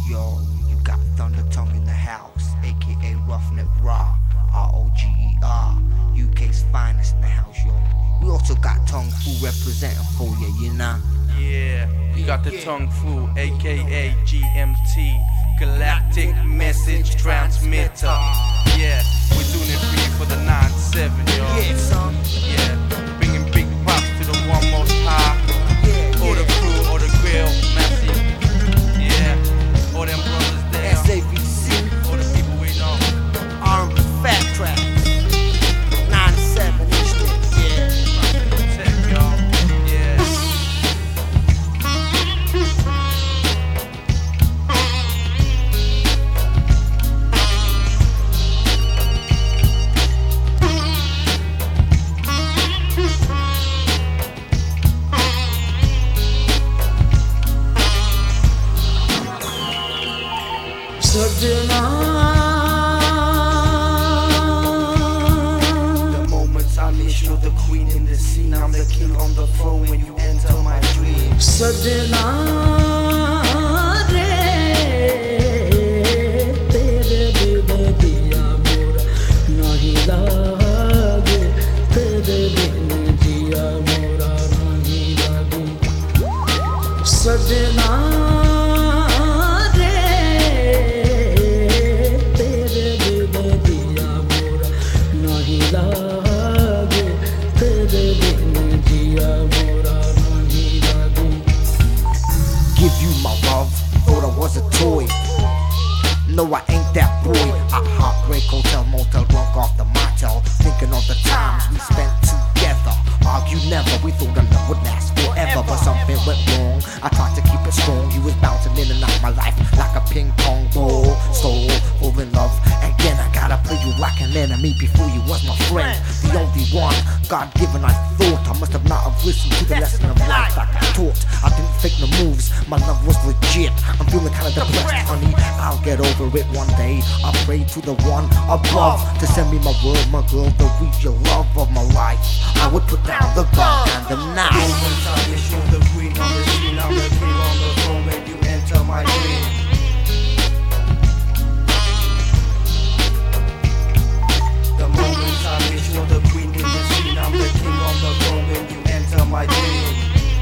Yo, you got Thunder Tongue in the house, aka Roughneck Raw, ROGER, UK's finest in the house, yo. We also got Tongue Fu representing for you, you know? Yeah, you got the Tongue Fu, aka GMT, Galactic Message Transmitter. Yeah, we're doing it for you for the 9-7, yo. Yeah, son. Yeah, bringing big props to the one most high. All the crew, all the grill, massive. Yeah, all them brothers there. SAVC, All the people we know. R&B Fat Tracks, 9-7 inch lips, yeah. Tech, y'all. Yeah. The moments I miss, you're the queen in the scene. I'm the king on the throne when you enter my dreams. Give you my love, thought I was a toy. No, I ain't that boy. I heartbreak, hotel, motel, drunk off the motel, thinking of the times we spent together. Argued never, we thought our love would last forever, but something went wrong. I tried to keep it strong, you was bouncing in and out my life like a ping pong ball. So, fall in love again, I gotta play you like an enemy before you was my friend. The only one, God given, I thought I must have not have listened to the lesson of life I got taught. I didn't fake the moves, my love was legit. I'm feeling kinda depressed, honey, I'll get over it one day. I pray to the one above to send me my world, my girl, the real love of my life. I would put down the gun and the knife. Moments I miss, you're the queen on the scene. I'm the king on the throne when you enter my dream. The moments I miss, you're the queen in the scene. I'm the king on the throne when you enter my dream.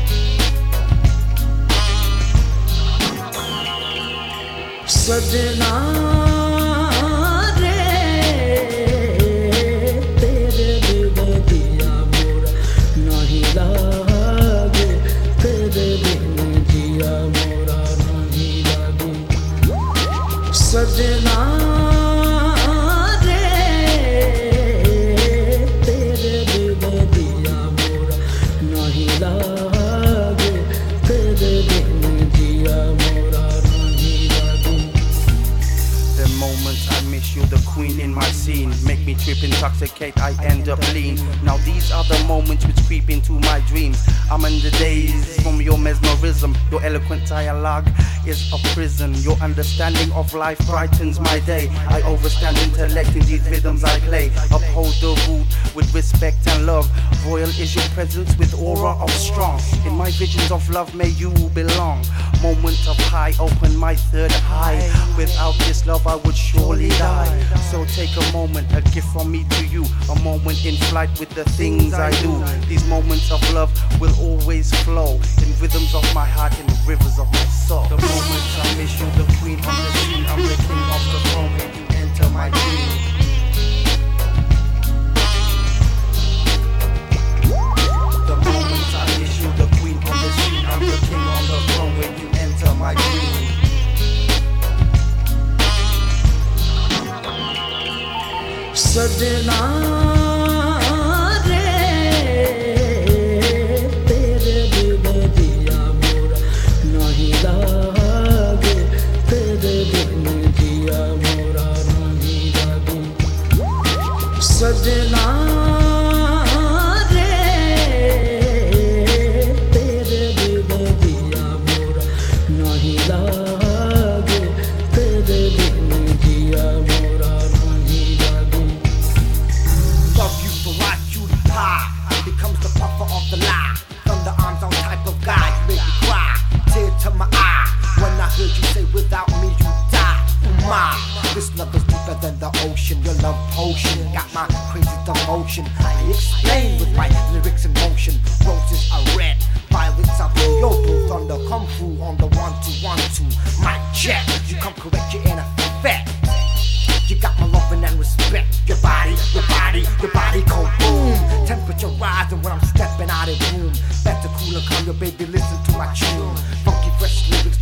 The moments I miss, you're the queen in my scene. Make me trip, intoxicate, I end up lean. Now these are the moments which creep into my dreams. I'm in the days from your mesmerism. Your eloquent dialogue is a prison. Your understanding of life brightens my day. I overstand intellect in these rhythms I play. Uphold the root with respect and love. Royal is your presence with aura of strong. In my visions of love may you belong. Moment of high, open my third eye. Without this love I would surely die. So take a moment, a gift from me to you. A moment in flight with the things I do. These moments of love will always flow in rhythms of my heart and rivers of my soul. The moments I miss, you the queen on the scene. I'm the king of the throne when you enter my dream. The moments I miss, you the queen on the scene. I'm the king on the throne when you enter my dream. Thunder arms on type of guy, you make me cry, tear to my eye. When I heard you say without me you in the ocean. Your love potion got my crazy devotion. I explain with my lyrics in motion. Roses are red, violets are blue. Yo, blue thunder come through on the 1-2-1-2. Mic check, you come correct, you're in effect. You got my loving and respect. Your body cold boom. Temperature rising when I'm stepping out of room. Better cool and calm your baby, listen to my tune. Funky fresh lyrics